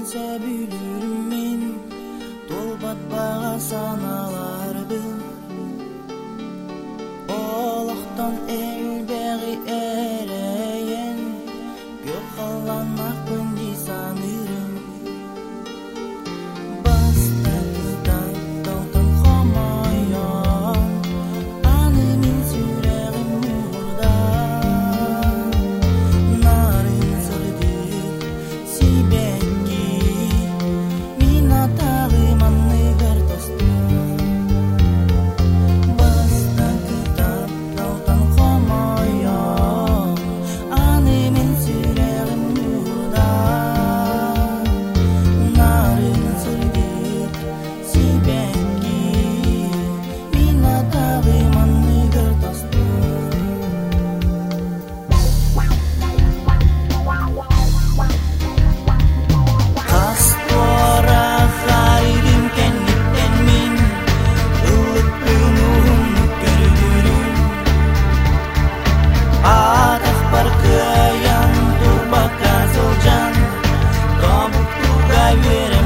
Билсе билирим мен толбатпага саналарды. Олохтон элбеги эрейен көк каланакпын дей санырым. Бастапы тапталтын хомойон аны мен сүрегим мурда. Нарын сырдык сибекки мен атагым аны гартоста. Бастапы тапталтын хомойон аны мен сүрегим мурда. Нарын сырдык сибекки мен атагым аны гартоста. Кастора харидим кенниттен мен ылык күнүмнү көргүрүм. Атак бар кыян турба казылжан тобук туга бере